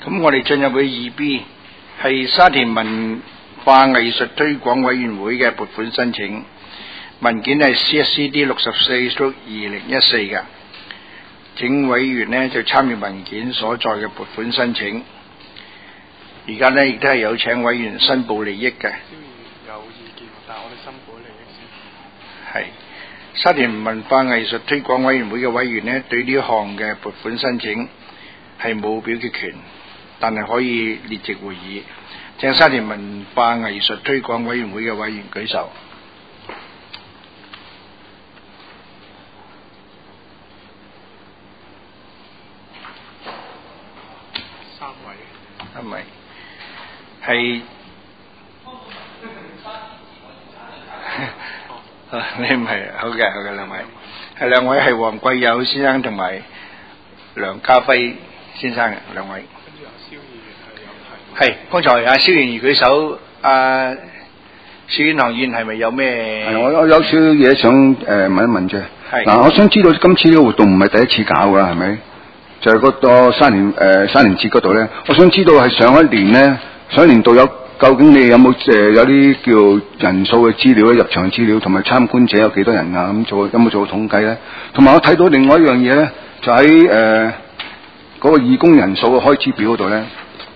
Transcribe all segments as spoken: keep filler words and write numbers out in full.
咁我哋進入去二 B， 係沙田文化藝術推廣委員會嘅撥款申請文件係 C S C D 六十四 二零一四嘅，請委員呢就參與文件所在嘅撥款申請。而家呢亦都係有請委員申報利益嘅。 有意見，但係我哋申報利益先。係沙田文化藝術推廣委員會嘅委員呢，對呢項嘅撥款申請係冇表決權，但係可以列席會議。請沙田文化藝術推廣委員會嘅委員舉手。 三位。 三位。係。你唔係，好嘅，好嘅，兩位。係兩位係黃貴友先生同埋梁家輝先生嘅兩位。係，剛才阿蕭賢如舉手，阿蕭遠航議員係咪有咩？ 係，我有少少嘢想誒、呃、問一問啫。 係。嗱、 啊，我想知道今次呢個活動唔係第一次搞㗎，係咪？就係、是、嗰個沙田誒沙田節嗰度咧，我想知道係上一年咧，上一年度有究竟你有冇誒、呃、有啲叫人數嘅資料咧，入場資料同埋參觀者有幾多人啊？咁做有冇做過統計咧？同埋我睇到另外一樣嘢咧，就喺誒嗰個義工人數嘅開支表嗰度咧。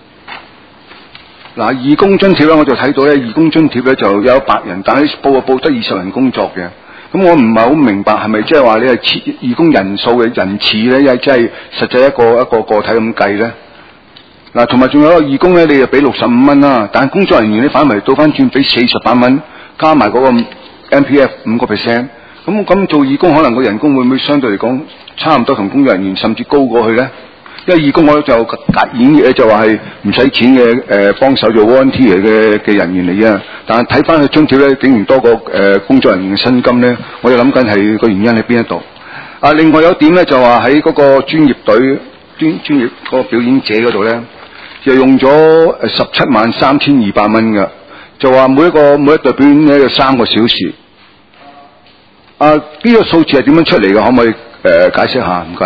嗱，義工津貼咧，我就睇到咧，義工津貼咧就有一百人，但係報啊報得二十人工作嘅。咁我唔係好明白係咪即係話你係設義工人數嘅人次咧，又即係實際一個一個個體咁計咧？嗱，同埋仲有一個義工咧，你就俾六十五蚊啦，但係工作人員咧反為倒翻轉俾四十八蚊，加埋嗰個 M P F 五個 percent。咁咁做義工可能個人工會唔會相對嚟講差唔多同工作人員甚至高過去咧？因為義工我就隔演嘅就話係唔使錢嘅誒幫手做 volunteer 嘅嘅人員嚟嘅，但係睇翻佢津貼咧，竟然多過誒、呃、工作人員嘅薪金咧，我就諗緊係個原因喺邊一度。啊，另外有一點咧就話喺嗰個專業隊專專業嗰個表演者嗰度咧，就用咗誒十七萬三千二百蚊嘅，就話每一個每一隊表演咧有三個小時。啊，呢、這個數字係點樣出嚟嘅？可唔可以誒、呃、解釋下？唔該。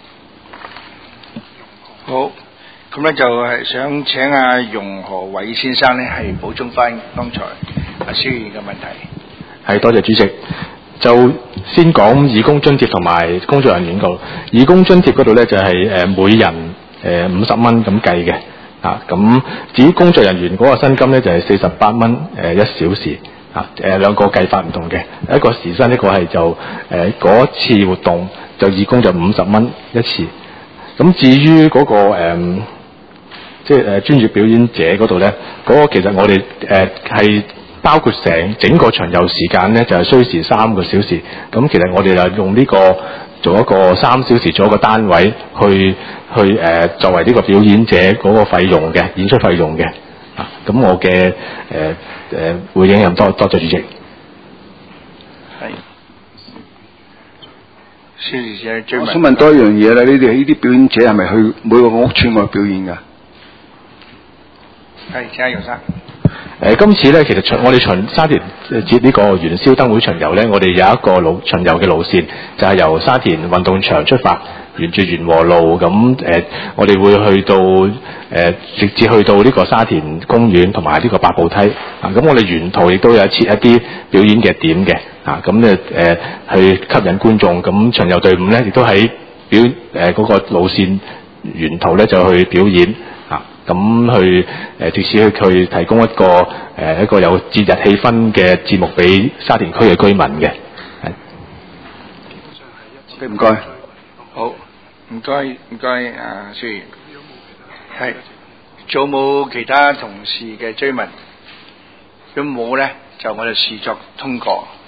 好，咁咧就係想請阿容何偉先生咧係補充翻剛才阿蕭議員嘅問題。 係，多謝主席。就先講義工津貼同埋工作人員度。義工津貼嗰度咧就係、是、誒每人誒五十蚊咁計嘅，啊咁至於工作人員嗰個薪金咧就係四十八蚊誒一小時，啊誒兩個計法唔同嘅，一個時薪，一個係就誒嗰次活動就義工就五十蚊一次。咁至於嗰、那個誒，即係誒專業表演者嗰度咧，嗰、那個其實我哋誒係包括成整個巡遊時間咧，就係、是、需時三個小時。咁其實我哋就用呢、這個做一個三小時做一個單位去去誒、呃、作為呢個表演者嗰個費用嘅演出費用嘅。啊，咁我嘅誒誒回應咁多，多謝主席。 我想問多一樣嘢啦，你哋呢啲表演者係咪去每個屋邨外表演㗎？ 係，請阿楊生。誒、 呃，今次咧，其實巡我哋巡沙田節呢個元宵燈會巡遊咧，我哋有一個路巡遊嘅路線，就係、是、由沙田運動場出發，沿住元和路咁誒、呃，我哋會去到誒、呃，直至去到呢個沙田公園同埋呢個百步梯啊。咁我哋沿途亦都有設一啲表演嘅點嘅。啊，咁咧誒去吸引觀眾，咁巡遊隊伍咧亦都喺表誒嗰、呃那個路線沿途咧就去表演，啊，咁去誒藉此去去提供一個誒、呃、一個有節日氣氛嘅節目俾沙田區嘅居民嘅。係。 唔該。 好，唔該唔該，啊，蕭議員。係。仲有冇其他同事嘅追問？如果冇咧，就我哋視作通過。